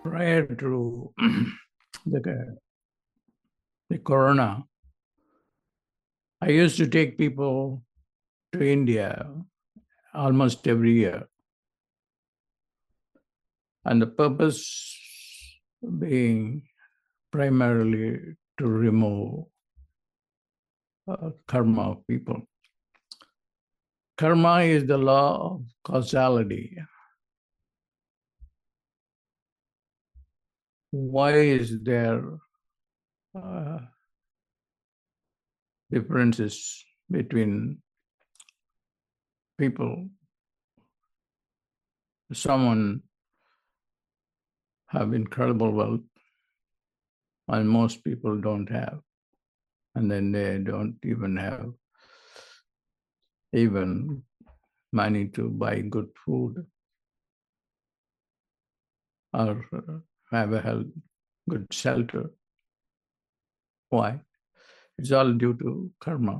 prior to the corona, I used to take people to India almost every year. And the purpose being primarily to remove karma of people. Karma is the law of causality. Why is there differences between people? Someone have incredible wealth and most people don't have. And then they don't even have even money to buy good food or have a good shelter. Why? It's all due to karma.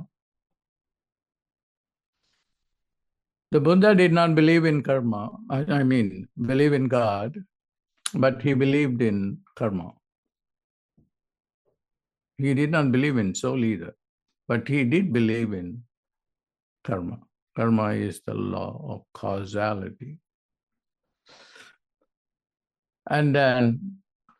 The Buddha did not believe in karma, believe in God, but he believed in karma. He did not believe in soul either, but he did believe in karma. Karma is the law of causality. And then,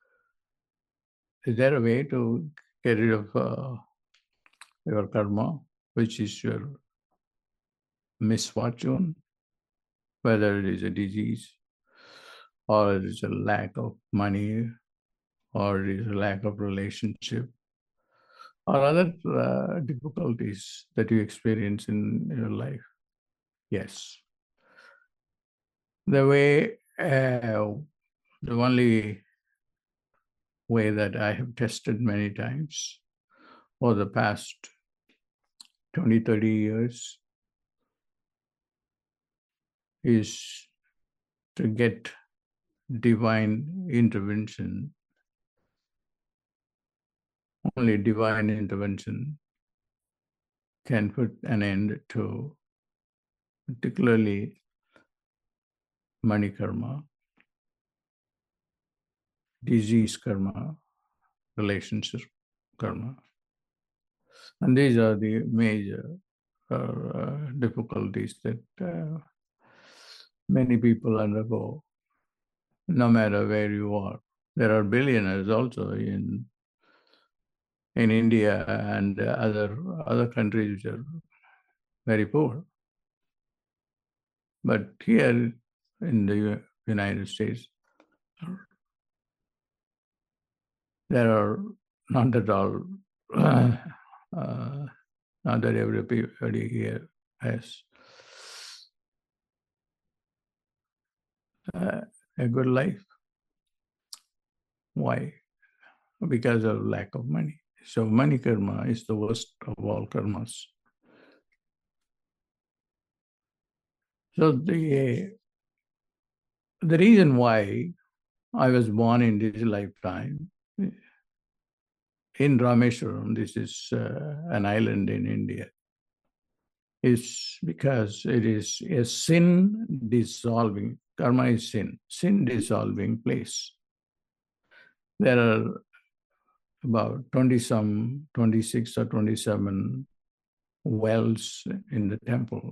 is there a way to get rid of your karma, which is your misfortune, whether it is a disease, or it is a lack of money, or it is a lack of relationship, or other difficulties that you experience in your life? Yes. The only way that I have tested many times for the past 20, 30 years is to get divine intervention. Only divine intervention can put an end to particularly money karma, disease karma, relationship karma. And these are the major difficulties that many people undergo, no matter where you are. There are billionaires also in India and other countries which are very poor. But here in the United States, there are not at all, not that everybody here has a good life. Why? Because of lack of money. So money karma is the worst of all karmas. So the reason why I was born in this lifetime in Rameshwaram, this is an island in India, is because it is a sin dissolving, karma is sin dissolving place. There are about 26 or 27 wells in the temple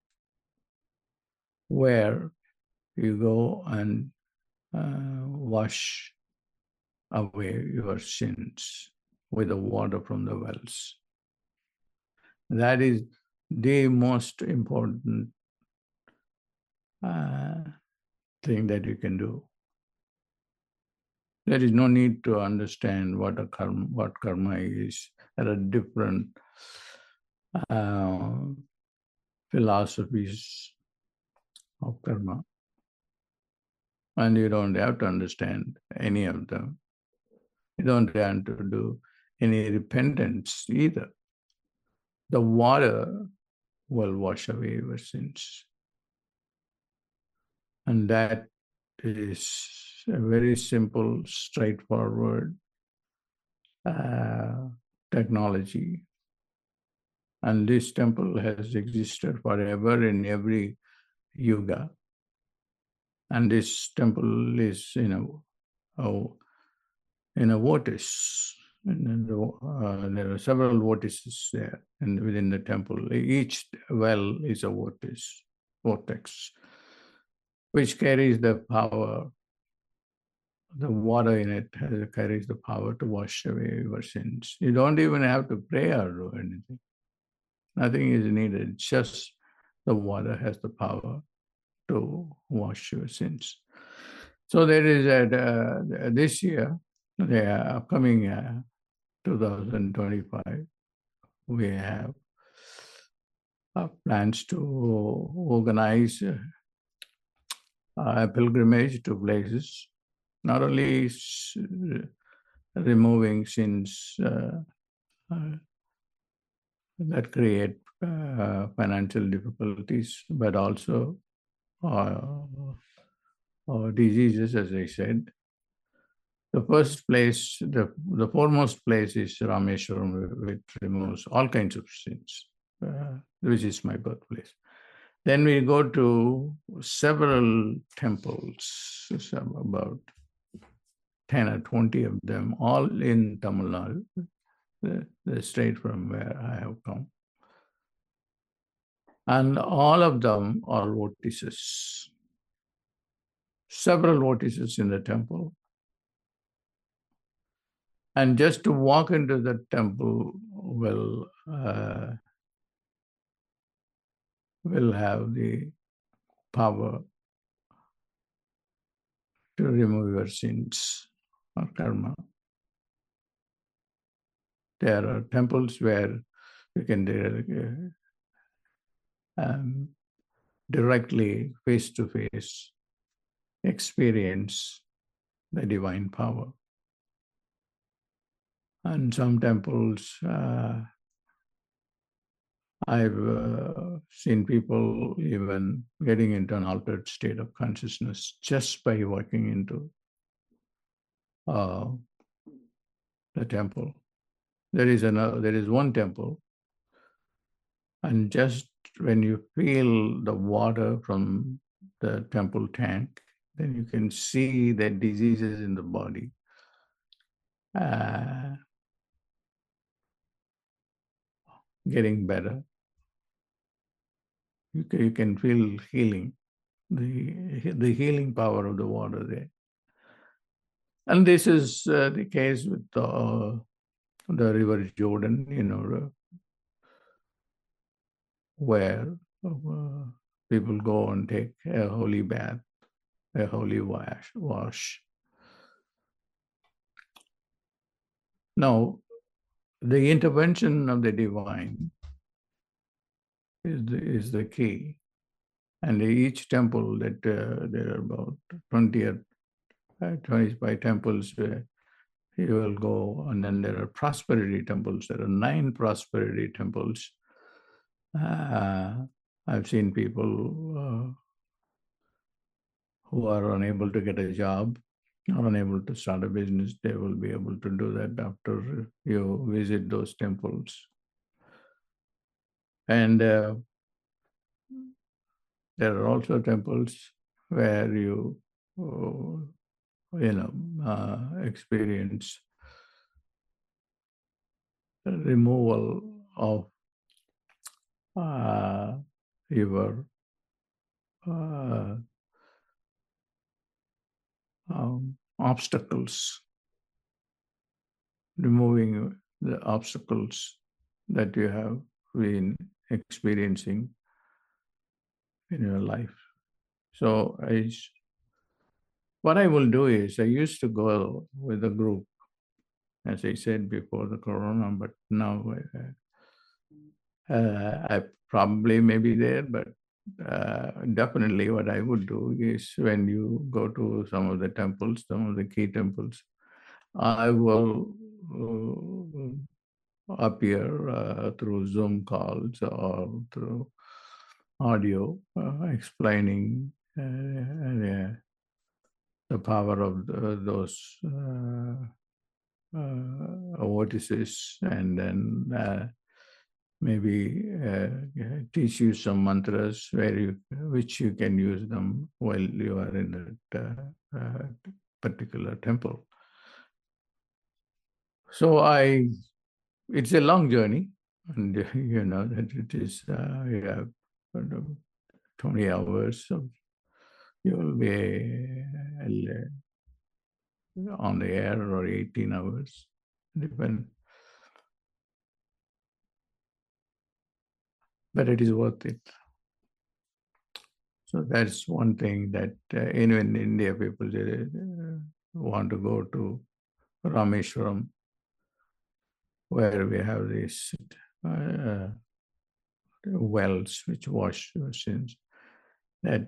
where you go and wash away your sins with the water from the wells. That is the most important thing that you can do. There is no need to understand what karma is. There are different philosophies of karma, and you don't have to understand any of them. You don't have to do any repentance either. The water will wash away your sins. And that is a very simple, straightforward technology. And this temple has existed forever in every yuga. And this temple is, in a vortex. And there are several vortices there and within the temple. Each well is a vortex, which carries the power. The water in it carries the power to wash away your sins. You don't even have to pray or do anything. Nothing is needed. Just the water has the power to wash your sins. So there is this year, the upcoming 2025, we have plans to organize a pilgrimage to places, not only removing sins that create financial difficulties, but also diseases, as I said. The first place, the foremost place is Rameshwaram, which removes all kinds of sins, which is my birthplace. Then we go to several temples, about 10 or 20 of them, all in Tamil Nadu, the state from where I have come. And all of them are vortices. Several vortices in the temple. And just to walk into the temple will have the power to remove your sins or karma. There are temples where you can directly, face-to-face, experience the divine power. And some temples, I've seen people even getting into an altered state of consciousness just by walking into the temple. There is one temple, and just when you feel the water from the temple tank, then you can see the diseases in the body getting better. You can feel healing, the healing power of the water there. And this is the case with the river Jordan, where people go and take a holy bath, a holy wash. Now, the intervention of the divine is the key. And each temple that there are about 20 or 25 temples where you will go, and then there are prosperity temples. There are 9 prosperity temples. I've seen people who are unable to get a job or unable to start a business. They will be able to do that after you visit those temples. And there are also temples where you experience removal of your obstacles, removing the obstacles that you have been experiencing in your life. So what I will do is, I used to go with a group, as I said, before the corona, but now I probably may be there, but definitely what I would do is, when you go to some of the temples, some of the key temples, I will appear through Zoom calls or through audio explaining the power of those vortices, and then maybe teach you some mantras which you can use them while you are in that particular temple. So it's a long journey, and that it is, you have 20 hours, so you will be on the air, or 18 hours, depend. But it is worth it. So that's one thing that in India, people want to go to Rameshwaram, where we have these wells which wash your sins. That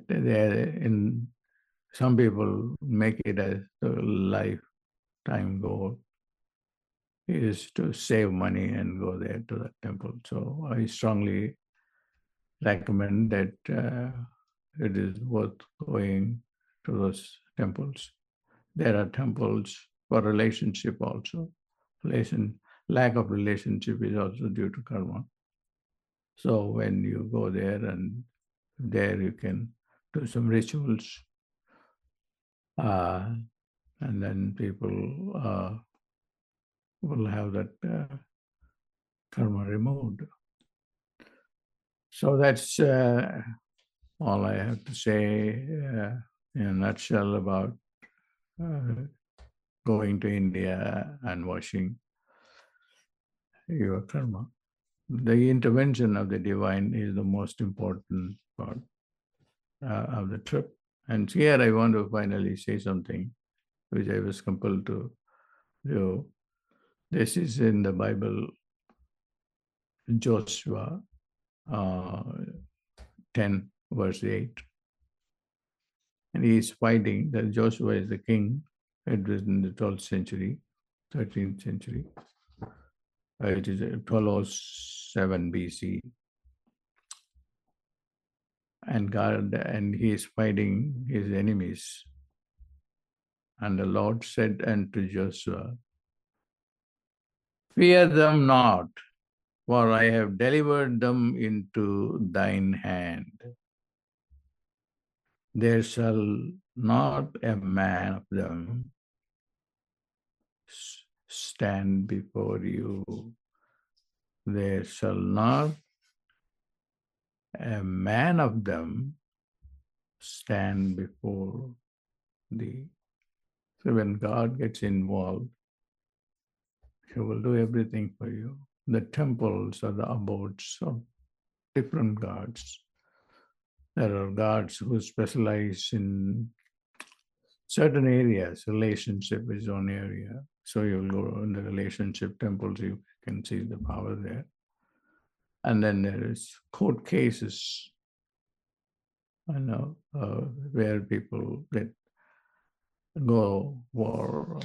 some people make it as a lifetime goal, is to save money and go there to the temple. So I strongly recommend that it is worth going to those temples. There are temples for relationship also. Lack of relationship is also due to karma. So when you go there, and there you can do some rituals, and then people will have that karma removed. So that's all I have to say in a nutshell about going to India and washing your karma. The intervention of the divine is the most important part of the trip. And here I want to finally say something which I was compelled to do. This is in the Bible, Joshua 10, verse 8. And he is fighting, that Joshua is the king. It was in the 12th century, 13th century. It is 1207 BC. And he is fighting his enemies. And the Lord said unto Joshua, fear them not, for I have delivered them into thine hand. There shall not a man of them stand before you. There shall not a man of them stand before thee. So when God gets involved, He will do everything for you. The temples are the abodes of different gods. There are gods who specialize in certain areas. Relationship is one area. So you'll go in the relationship temples, you can see the power there. And then there is court cases, where people go for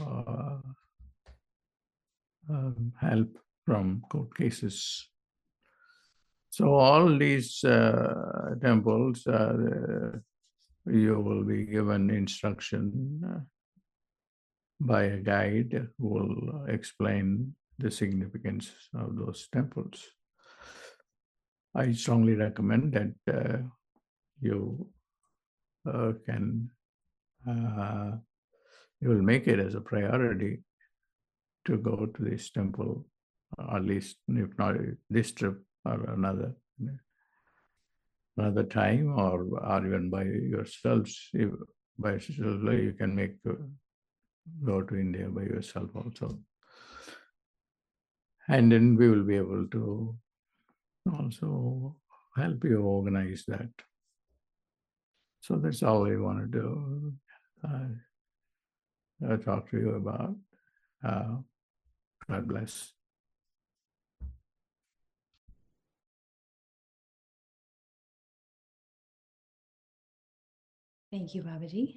help from court cases. So all these temples, you will be given instruction by a guide who will explain the significance of those temples. I strongly recommend that you will make it as a priority to go to this temple, at least if not this trip or another time, or even by yourselves. By yourself, you can go to India by yourself also. And then we will be able to also help you organize that. So that's all I want to do. Talk to you about. God bless. Thank you, Babaji.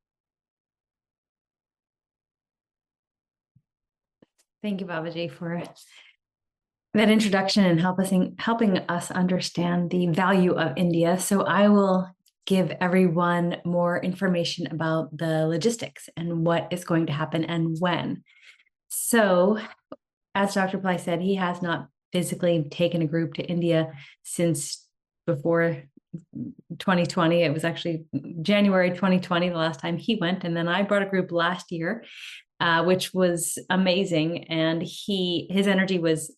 Thank you, Babaji, for that introduction and helping us understand the value of India. So I will give everyone more information about the logistics and what is going to happen and when. So, as Dr. Pillai said, he has not physically taken a group to India since before 2020. It was actually January 2020, the last time he went. And then I brought a group last year, which was amazing. And his energy was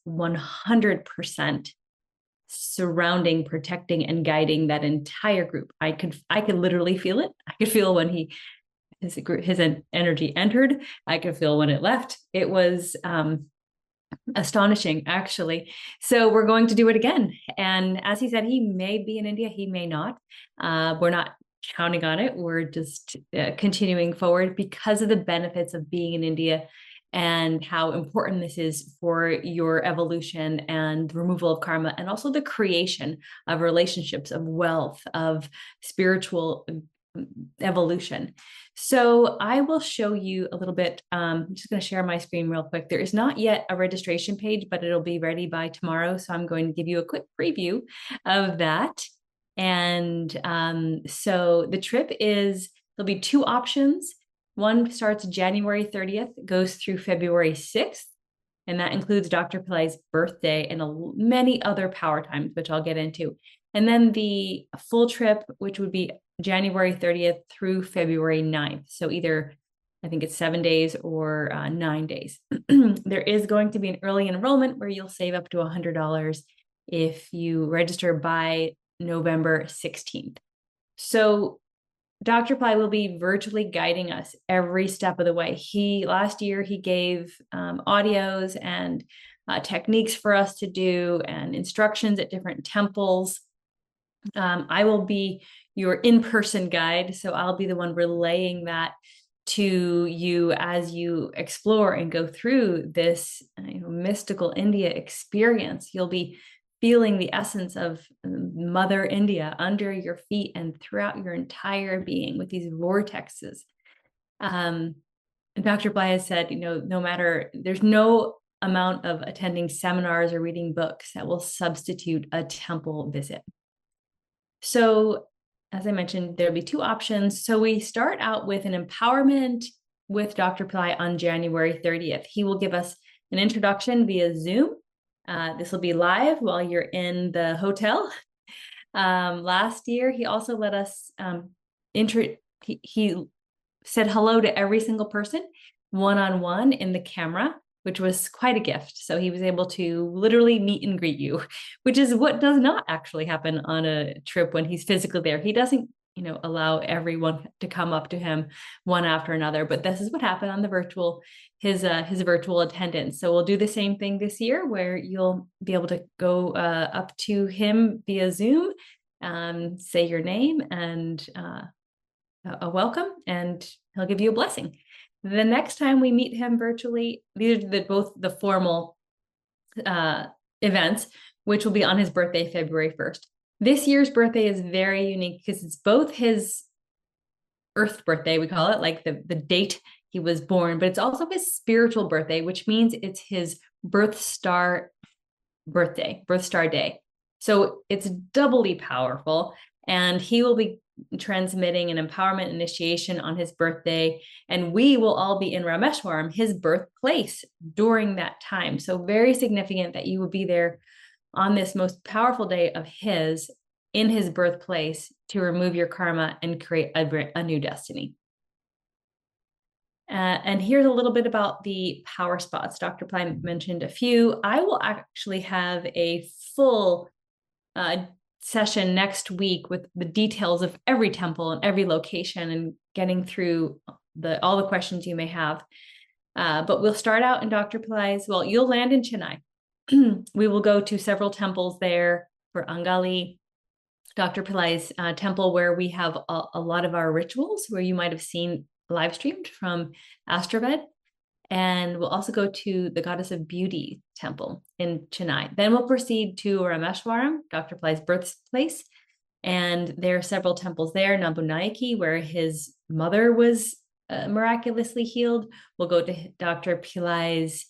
100% surrounding, protecting, and guiding that entire group. I could literally feel it. I could feel when his energy entered. I could feel when it left. It was astonishing, actually. So we're going to do it again. And as he said, he may be in India, he may not. We're not counting on it. We're just continuing forward because of the benefits of being in India and how important this is for your evolution and removal of karma, and also the creation of relationships, of wealth, of spiritual evolution. So I will show you a little bit. I'm just going to share my screen real quick. There is not yet a registration page, but it'll be ready by tomorrow. So I'm going to give you a quick preview of that. And so the trip there'll be two options. One starts January 30th, goes through February 6th. And that includes Dr. Pillai's birthday and many other power times, which I'll get into. And then the full trip, which would be January 30th through February 9th. So either, I think it's 7 days or 9 days. There is going to be an early enrollment where you'll save up to $100 if you register by November 16th. So Dr. Pillai will be virtually guiding us every step of the way. Last year, he gave audios and techniques for us to do and instructions at different temples. I will be your in-person guide. So I'll be the one relaying that to you as you explore and go through this mystical India experience. You'll be feeling the essence of Mother India under your feet and throughout your entire being with these vortexes. Dr. Pillai has said, no matter, there's no amount of attending seminars or reading books that will substitute a temple visit. So as I mentioned, there'll be two options. So we start out with an empowerment with Dr. Pillai on January 30th. He will give us an introduction via Zoom. This will be live while you're in the hotel. Last year, he also let us he said hello to every single person one-on-one in the camera, which was quite a gift. So he was able to literally meet and greet you, which is what does not actually happen on a trip when he's physically there. He doesn't, allow everyone to come up to him one after another, but this is what happened on the his virtual attendance. So we'll do the same thing this year where you'll be able to go up to him via Zoom, say your name and a welcome, and he'll give you a blessing. The next time we meet him virtually, these are both the formal events, which will be on his birthday, February 1st. This year's birthday is very unique because it's both his Earth birthday, we call it, like the date he was born, but it's also his spiritual birthday, which means it's his birth star day. So it's doubly powerful, and he will be transmitting an empowerment initiation on his birthday, and we will all be in Rameshwaram, his birthplace, during that time. So very significant that you will be there on this most powerful day of his, in his birthplace, to remove your karma and create a new destiny. And here's a little bit about the power spots. Dr. Pillai mentioned a few. I will actually have a full session next week with the details of every temple and every location and getting through all the questions you may have. But we'll start out in Dr. Pillai's, you'll land in Chennai. We will go to several temples there for Angali, Dr. Pillai's temple, where we have a lot of our rituals, where you might have seen live streamed from Astraved. And we'll also go to the Goddess of Beauty temple in Chennai. Then we'll proceed to Rameshwaram, Dr. Pillai's birthplace. And there are several temples there, Nambunayaki, where his mother was miraculously healed. We'll go to Dr. Pillai's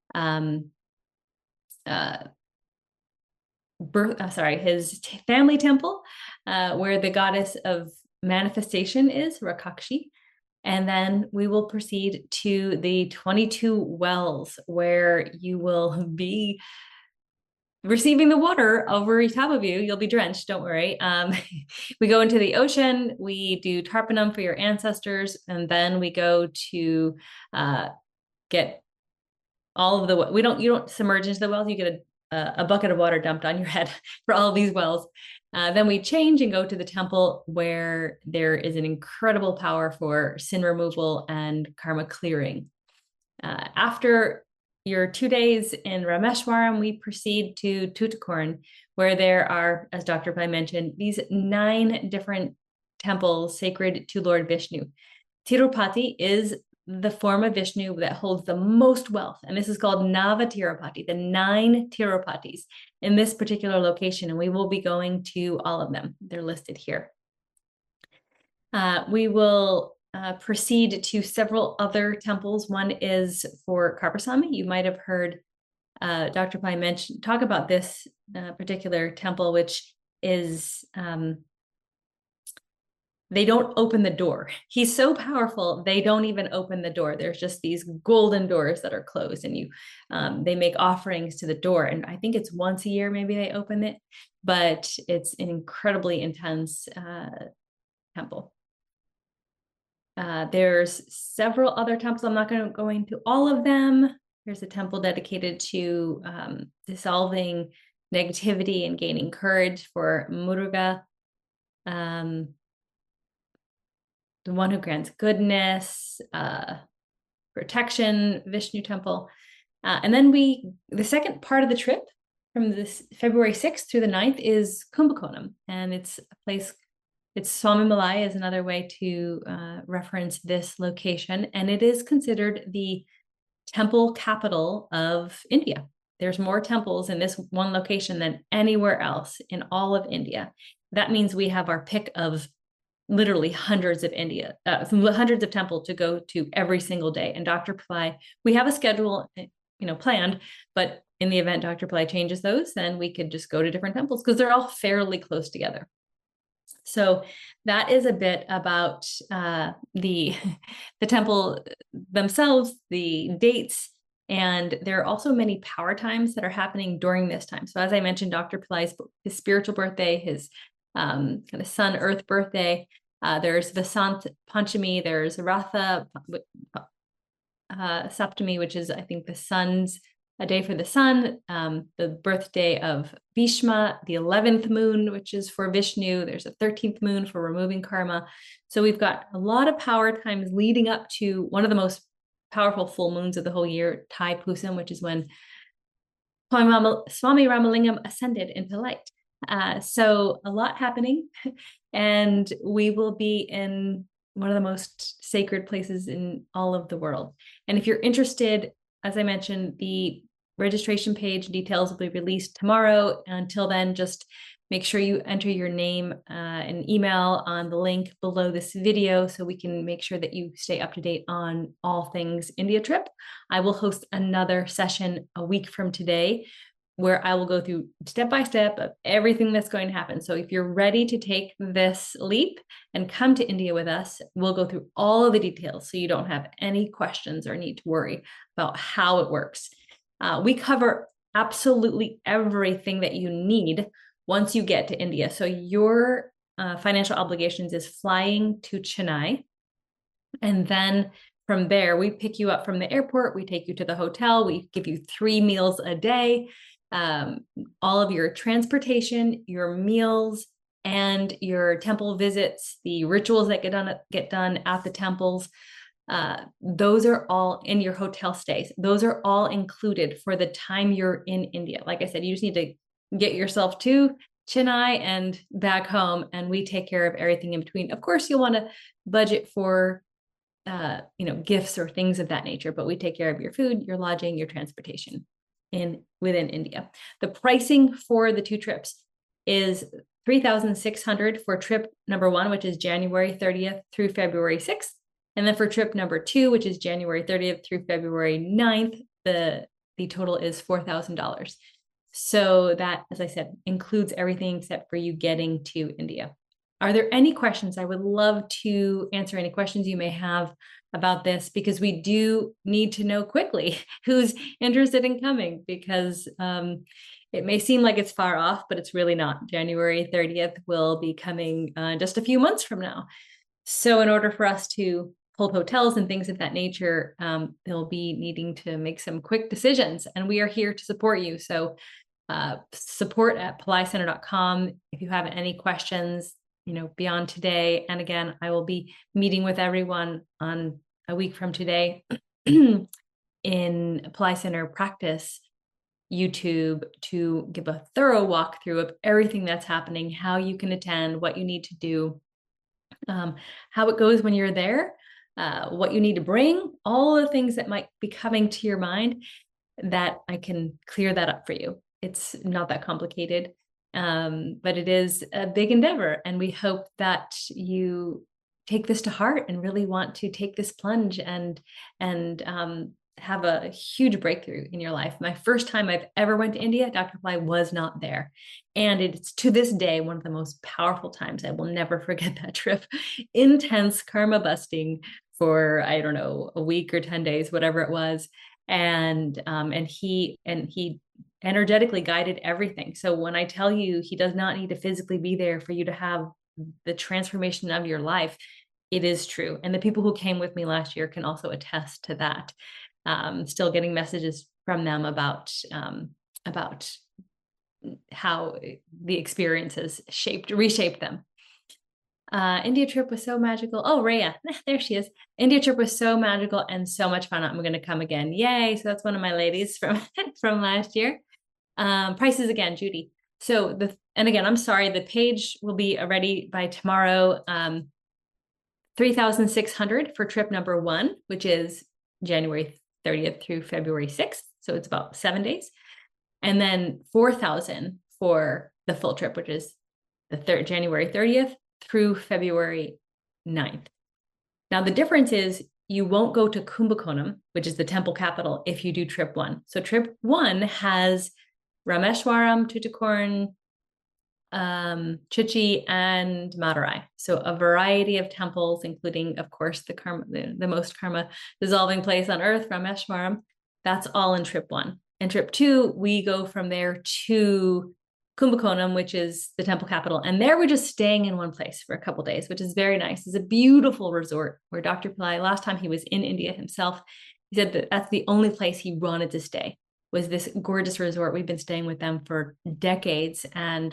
his family temple, where the goddess of manifestation is, Rakakshi. And then we will proceed to the 22 wells, where you will be receiving the water over top of you. You'll be drenched, don't worry. We go into the ocean, we do Tarpanam for your ancestors, and then we go to get all of the, you don't submerge into the wells, you get a bucket of water dumped on your head for all of these wells. Then we change and go to the temple where there is an incredible power for sin removal and karma clearing. After your 2 days in Rameshwaram, we proceed to Tuticorin, where there are, as Dr. Pai mentioned, these 9 different temples sacred to Lord Vishnu. Tirupati is the form of Vishnu that holds the most wealth, and this is called Nava Tirupati, the 9 Tirupatis in this particular location, and we will be going to all of them. They're listed here. We will proceed to several other temples. One is for Karpasamy. You might have heard Dr. Pai talk about this particular temple, which is they don't open the door. He's so powerful, they don't even open the door. There's just these golden doors that are closed, and they make offerings to the door. And I think it's once a year, maybe they open it, but it's an incredibly intense temple. There's several other temples. I'm not going to go into all of them. There's a temple dedicated to dissolving negativity and gaining courage for Muruga. The one who grants goodness, protection, Vishnu temple. And then the second part of the trip from this February 6th through the 9th is Kumbakonam. And it's a place, Swami Malai is another way to reference this location. And it is considered the temple capital of India. There's more temples in this one location than anywhere else in all of India. That means we have our pick of literally hundreds of temples to go to every single day. And Dr. Pillai, we have a schedule, planned, but in the event Dr. Pillai changes those, then we could just go to different temples because they're all fairly close together. So that is a bit about the temple themselves, the dates, and there are also many power times that are happening during this time. So as I mentioned, Dr. Pillai's his spiritual birthday, his kind of sun earth birthday. There's Vasant Panchami, there's Ratha Saptami, which is, I think, a day for the sun, the birthday of Bhishma, the 11th moon, which is for Vishnu. There's a 13th moon for removing karma. So we've got a lot of power times leading up to one of the most powerful full moons of the whole year, Thai Pusam, which is when Swami Ramalingam ascended into light. So a lot happening, and we will be in one of the most sacred places in all of the world. And if you're interested, as I mentioned, the registration page details will be released tomorrow. Until then, just make sure you enter your name and email on the link below this video so we can make sure that you stay up to date on all things India trip. I will host another session a week from today where I will go through step by step of everything that's going to happen. So if you're ready to take this leap and come to India with us, we'll go through all of the details so you don't have any questions or need to worry about how it works. We cover absolutely everything that you need once you get to India. So your financial obligations is flying to Chennai. And then from there, we pick you up from the airport, we take you to the hotel, we give you 3 meals a day. All of your transportation, your meals, and your temple visits, the rituals that get done at the temples, those are all in your hotel stays. Those are all included for the time you're in India. Like I said, you just need to get yourself to Chennai and back home, and we take care of everything in between. Of course, you'll want to budget for gifts or things of that nature, but we take care of your food, your lodging, your transportation within India. The pricing for the 2 trips is $3,600 for trip number 1, which is January 30th through February 6th. And then for trip number 2, which is January 30th through February 9th, the total is $4,000. So that, as I said, includes everything except for you getting to India. Are there any questions? I would love to answer any questions you may have about this, because we do need to know quickly who's interested in coming, because It may seem like it's far off, but it's really not. January 30th will be coming just a few months from now. So in order for us to hold hotels and things of that nature, they'll be needing to make some quick decisions, and we are here to support you. So support at PalaiCenter.com. If you have any questions, beyond today. And again, I will be meeting with everyone on a week from today in Palai Center Practice YouTube to give a thorough walkthrough of everything that's happening, how you can attend, what you need to do, how it goes when you're there, what you need to bring, all the things that might be coming to your mind, that I can clear that up for you. It's not that complicated, but it is a big endeavor. And we hope that you take this to heart and really want to take this plunge and have a huge breakthrough in your life. My first time I've ever went to India, Dr. Palai was not there. And it's to this day, one of the most powerful times. I will never forget that trip. Intense karma busting for, I don't know, a week or 10 days, whatever it was. And he energetically guided everything. So when I tell you, he does not need to physically be there for you to have the transformation of your life, it is true. And the people who came with me last year can also attest to that. Still getting messages from them about how the experiences reshaped them. India trip was so magical. Oh, Rhea, there she is. India trip was so magical and so much fun. I'm going to come again. Yay. So that's one of my ladies from last year. Prices again, Judy. So and again, I'm sorry, the page will be ready by tomorrow. 3,600 for trip number 1, which is January 30th through February 6th. So it's about 7 days. And then 4,000 for the full trip, which is January 30th through February 9th. Now, the difference is you won't go to Kumbakonam, which is the temple capital, if you do trip 1. So trip 1 has Rameshwaram, Tuticorin, Chichi, and Madurai. So a variety of temples, including, of course, the most karma dissolving place on earth, Rameshwaram. That's all in trip 1. And trip 2, we go from there to Kumbakonam, which is the temple capital. And there we're just staying in one place for a couple of days, which is very nice. It's a beautiful resort where Dr. Palai, last time he was in India himself, he said that that's the only place he wanted to stay, was this gorgeous resort. We've been staying with them for decades. And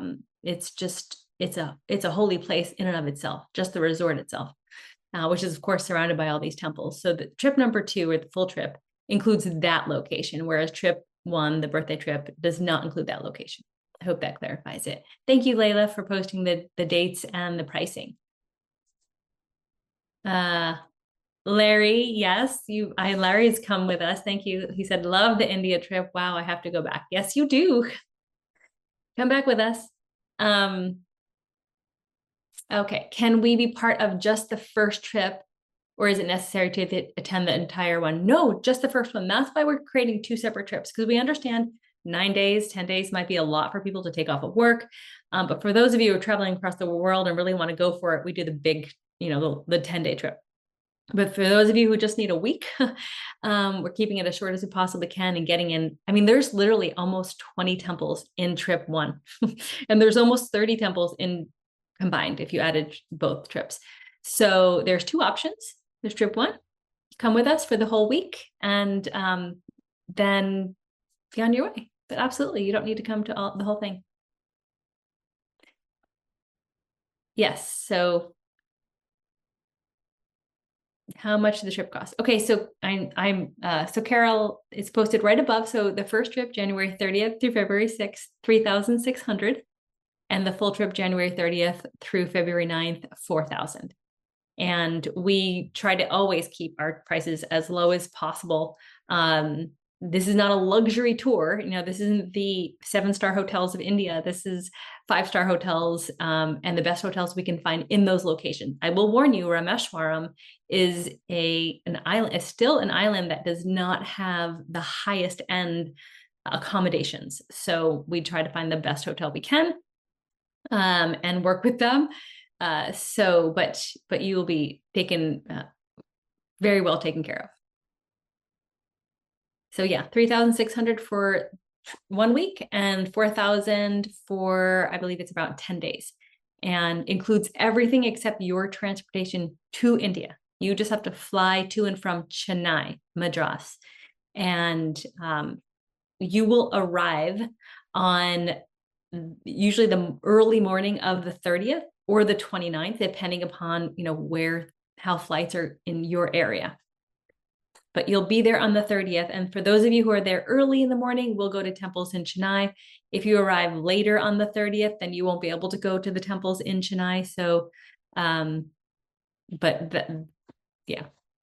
it's a holy place in and of itself, just the resort itself, which is of course surrounded by all these temples. So the trip number 2, or the full trip, includes that location, whereas trip 1, the birthday trip, does not include that location. I hope that clarifies it. Thank you, Layla, for posting the dates and the pricing. Larry, yes, Larry's come with us. Thank you. He said, love the India trip. Wow, I have to go back. Yes, you do. Come back with us. Okay, can we be part of just the first trip, or is it necessary to attend the entire one? No, just the first one. That's why we're creating 2 separate trips, because we understand 9 days, 10 days might be a lot for people to take off of work. But for those of you who are traveling across the world and really want to go for it, we do the big, the 10-day trip. But for those of you who just need a week, we're keeping it as short as we possibly can and getting in. I mean, there's literally almost 20 temples in trip 1, and there's almost 30 temples in combined if you added both trips. So there's 2 options. There's trip 1, come with us for the whole week, and then be on your way. But absolutely, you don't need to come to the whole thing. Yes. So how much does the trip cost? Okay, so so Carol, it's posted right above. So the first trip, January 30th through February 6th, 3,600, and the full trip, January 30th through February 9th, 4,000. And we try to always keep our prices as low as possible. This is not a luxury tour. This isn't the 7-star hotels of India. This is 5-star hotels, and the best hotels we can find in those locations. I will warn you, Rameshwaram is still an island that does not have the highest end accommodations. So we try to find the best hotel we can, and work with them. But you will be taken very well taken care of. So yeah, 3,600 for 1 week, and 4,000 for, I believe it's about 10 days, and includes everything except your transportation to India. You just have to fly to and from Chennai, Madras. And you will arrive on usually the early morning of the 30th or the 29th, depending upon, how flights are in your area. But you'll be there on the 30th. And for those of you who are there early in the morning, we'll go to temples in Chennai. If you arrive later on the 30th, then you won't be able to go to the temples in Chennai. So, yeah.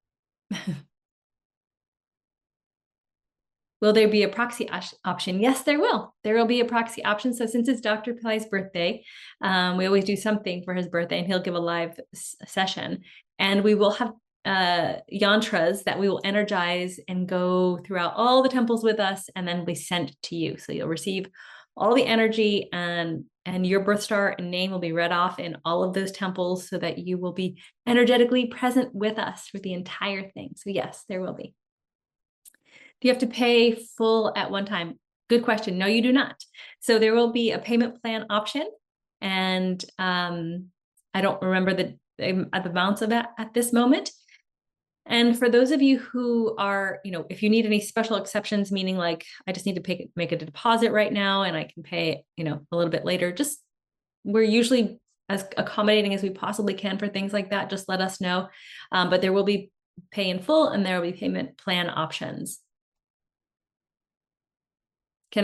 Will there be a proxy option? Yes, there will. There will be a proxy option. So since it's Dr. Pillai's birthday, we always do something for his birthday, and he'll give a live session. And we will have yantras that we will energize and go throughout all the temples with us, and then be sent to you. So you'll receive all the energy, and your birth star and name will be read off in all of those temples, so that you will be energetically present with us for the entire thing. So yes, there will be. Do you have to pay full at one time? Good question. No, you do not. So there will be a payment plan option, and I don't remember the amounts of that at this moment. And for those of you who are, if you need any special exceptions, meaning like I just need to make a deposit right now and I can pay, a little bit later, we're usually as accommodating as we possibly can for things like that. Just let us know. But there will be pay in full, and there will be payment plan options. Can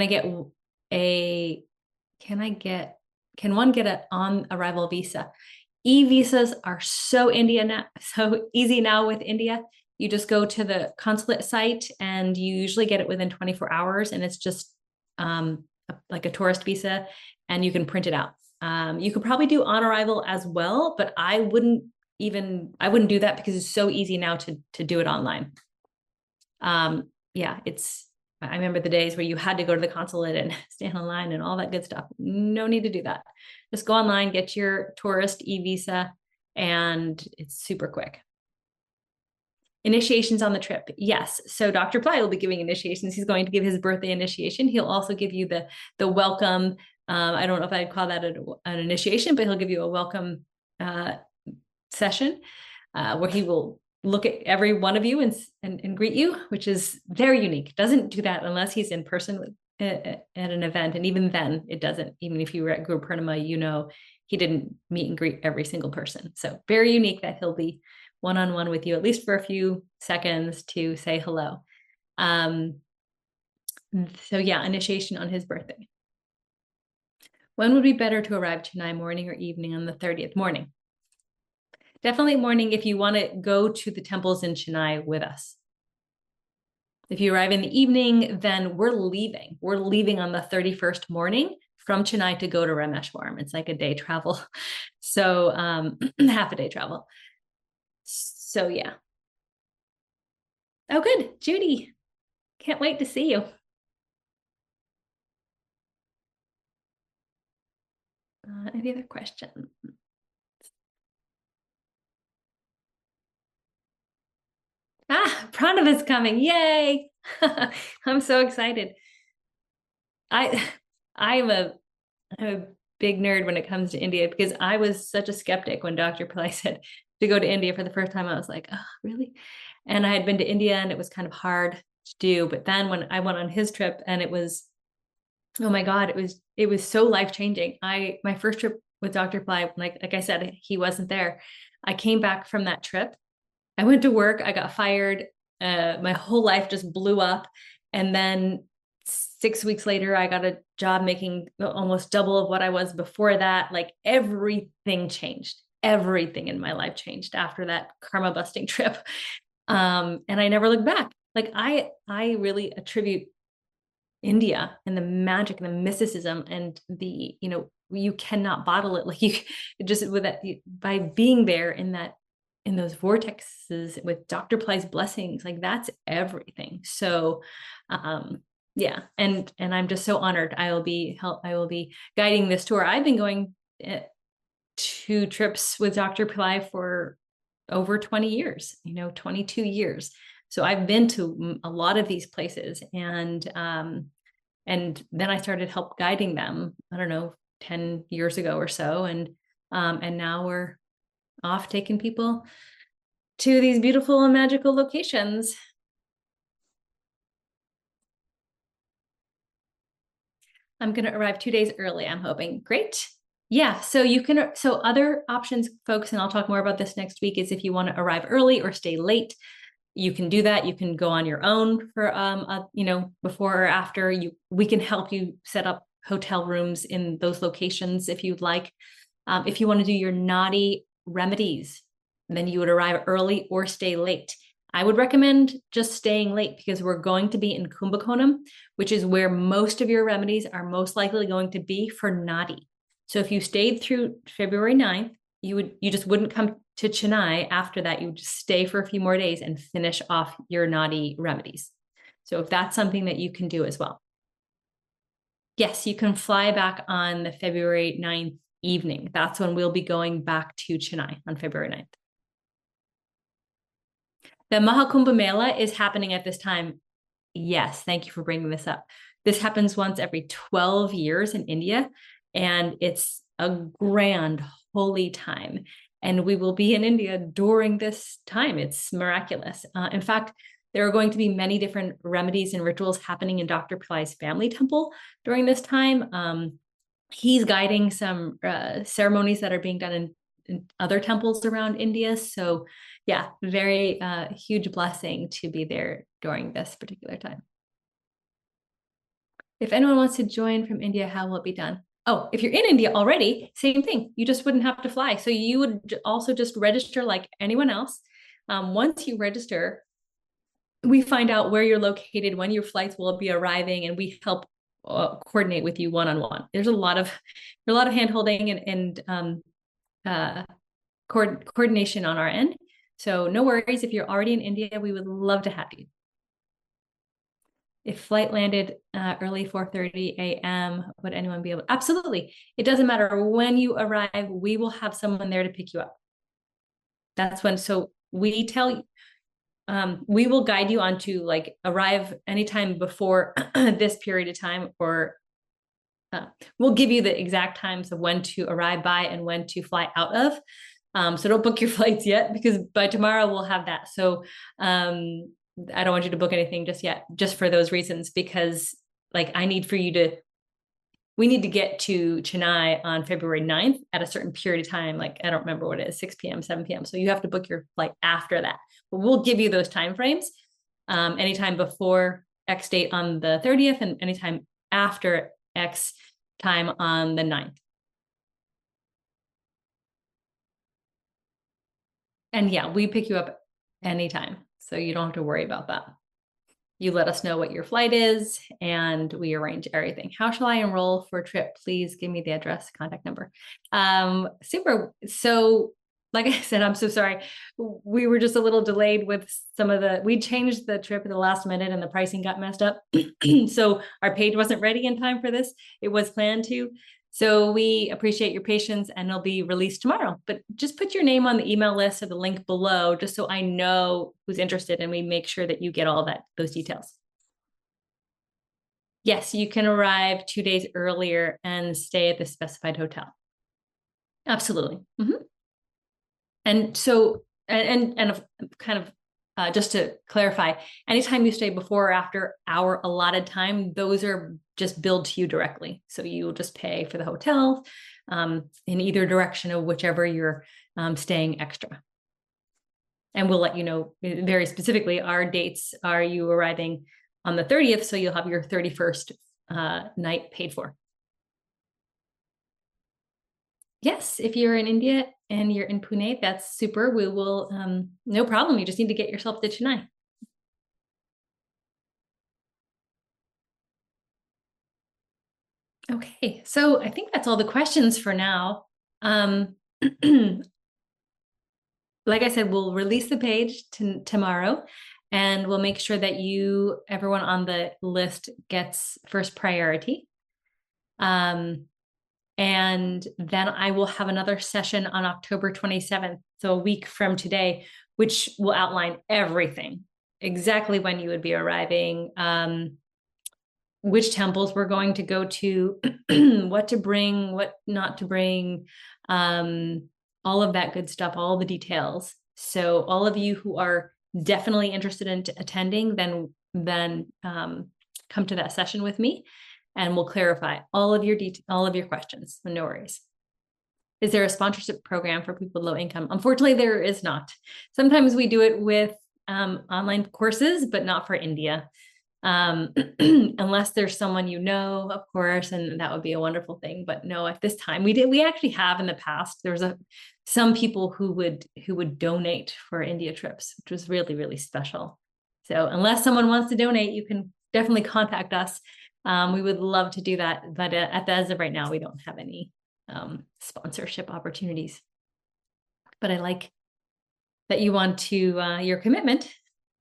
one get an on arrival visa? E-visas are so easy now with India. You just go to the consulate site, and you usually get it within 24 hours. And it's just like a tourist visa, and you can print it out. You could probably do on arrival as well, but I wouldn't do that because it's so easy now to do it online. I remember the days where you had to go to the consulate and stand in line and all that good stuff. No need to do that. Just go online, get your tourist e-visa, and it's super quick. Initiations on the trip. Yes. So Dr. Pillai will be giving initiations. He's going to give his birthday initiation. He'll also give you the welcome. I don't know if I'd call that an initiation, but he'll give you a welcome session where he will look at every one of you and greet you, which is very unique. Doesn't do that unless he's in person at an event. And even then it doesn't, even if you were at Guru Purnima, he didn't meet and greet every single person. So very unique that he'll be one-on-one with you, at least for a few seconds to say hello. So yeah, initiation on his birthday. When would be better to arrive Chennai, morning or evening on the 30th? Morning. Definitely morning if you want to go to the temples in Chennai with us. If you arrive in the evening, then we're leaving. We're leaving on the 31st morning from Chennai to go to Rameshwaram. It's like a day travel. So half a day travel. So yeah. Oh, good. Judy. Can't wait to see you. Any other questions? Pranav is coming. Yay. I'm so excited. I'm a big nerd when it comes to India, because I was such a skeptic when Dr. Pillai said to go to India for the first time. I was like, oh, really? And I had been to India, and it was kind of hard to do. But then when I went on his trip, and it was, oh my God, it was so life-changing. My first trip with Dr. Pillai, like I said, he wasn't there. I came back from that trip. I went to work, I got fired. My whole life just blew up. And then 6 weeks later, I got a job making almost double of what I was before that. Like everything changed. Everything in my life changed after that karma busting trip. And I never looked back. Like I really attribute India and the magic and the mysticism and the, you cannot bottle it. Like you just with that, by being there in those vortexes with Dr. Pillai's blessings, like that's everything. So, yeah. And I'm just so honored. I will be guiding this tour. I've been going 2 trips with Dr. Pillai for over 20 years, 22 years. So I've been to a lot of these places, and And then I started help guiding them, I don't know, 10 years ago or so. And now we're off taking people to these beautiful and magical locations. I'm going to arrive 2 days early, I'm hoping. Great. Yeah. So so other options, folks, and I'll talk more about this next week, is if you want to arrive early or stay late, you can do that. You can go on your own for, before or after. We can help you set up hotel rooms in those locations if you'd like. If you want to do your Nadi remedies, then you would arrive early or stay late. I would recommend just staying late because we're going to be in Kumbakonam, which is where most of your remedies are most likely going to be for Nadi. So if you stayed through February 9th, you just wouldn't come to Chennai after that. You would just stay for a few more days and finish off your Nadi remedies. So if that's something that you can do as well. Yes, you can fly back on the February 9th evening. That's when we'll be going back to Chennai on February 9th. The Mahakumbh Mela is happening at this time. Yes, thank you for bringing this up. This happens once every 12 years in India, and it's a grand holy time. And we will be in India during this time. It's miraculous. In fact, there are going to be many different remedies and rituals happening in Dr. Pillai's family temple during this time. He's guiding some ceremonies that are being done in other temples around India. So yeah, very huge blessing to be there during this particular time. If anyone wants to join from India, how will it be done? Oh, if you're in India already, same thing. You just wouldn't have to fly. So you would also just register like anyone else. Once you register, we find out where you're located, when your flights will be arriving, and we help coordinate with you one-on-one. There's a lot of hand-holding and coordination on our end. So no worries. If you're already in India, we would love to have you. If flight landed early 4:30 a.m., would anyone be able? Absolutely. It doesn't matter when you arrive. We will have someone there to pick you up. That's when. So we tell you. We will guide you on to like arrive anytime before this period of time, or we'll give you the exact times of when to arrive by and when to fly out of. So don't book your flights yet, because by tomorrow we'll have that. So I don't want you to book anything just yet, just for those reasons, because like we need to get to Chennai on February 9th at a certain period of time. Like, I don't remember what it is, 6 p.m., 7 p.m. So you have to book your flight after that. But we'll give you those timeframes anytime before X date on the 30th and anytime after X time on the 9th. And yeah, we pick you up anytime. So you don't have to worry about that. You let us know what your flight is and we arrange everything. How shall I enroll for a trip? Please give me the address, contact number. Super. So like I said, I'm so sorry. We were just a little delayed with we changed the trip at the last minute and the pricing got messed up. So our page wasn't ready in time for this. It was planned to. So we appreciate your patience, and it'll be released tomorrow. But just put your name on the email list or the link below, just so I know who's interested and we make sure that you get all those details. Yes, you can arrive 2 days earlier and stay at the specified hotel. Absolutely. Mm-hmm. And so, and kind of just to clarify, anytime you stay before or after our allotted time, those are just billed to you directly. So you will just pay for the hotel in either direction of whichever you're staying extra. And we'll let you know very specifically, our dates are you arriving on the 30th, so you'll have your 31st night paid for. Yes, if you're in India and you're in Pune, that's super. We will, no problem. You just need to get yourself to Chennai. Okay, so I think that's all the questions for now. Like I said, we'll release the page tomorrow, and we'll make sure that everyone on the list gets first priority. And then I will have another session on October 27th, so a week from today, which will outline everything, exactly when you would be arriving, which temples we're going to go to, what to bring, what not to bring, all of that good stuff, all the details. So all of you who are definitely interested in attending, then come to that session with me, and we'll clarify all of your questions. No worries. Is there a sponsorship program for people with low income? Unfortunately, there is not. Sometimes we do it with online courses, but not for India. Unless there's someone you know, of course, and that would be a wonderful thing. But no, at this time, we actually have in the past. There was some people who would donate for India trips, which was really, really special. So unless someone wants to donate, you can definitely contact us. We would love to do that, but as of right now, we don't have any sponsorship opportunities. But I like that you want to your commitment.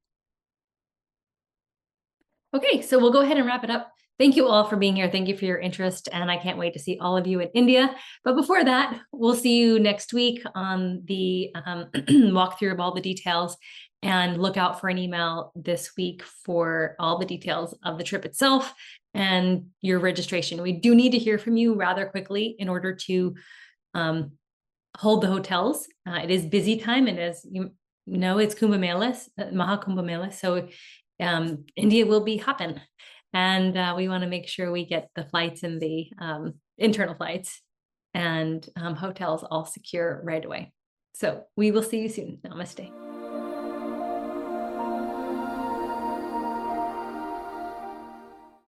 Okay, so we'll go ahead and wrap it up. Thank you all for being here. Thank you for your interest, and I can't wait to see all of you in India. But before that, we'll see you next week on the walkthrough of all the details, and look out for an email this week for all the details of the trip itself and your registration. We do need to hear from you rather quickly in order to hold the hotels. It is busy time, and as you know, it's Kumbh Mela, Mahakumbh Mela, so India will be hopping, and we want to make sure we get the flights and the internal flights and hotels all secure right away. So we will see you soon. Namaste.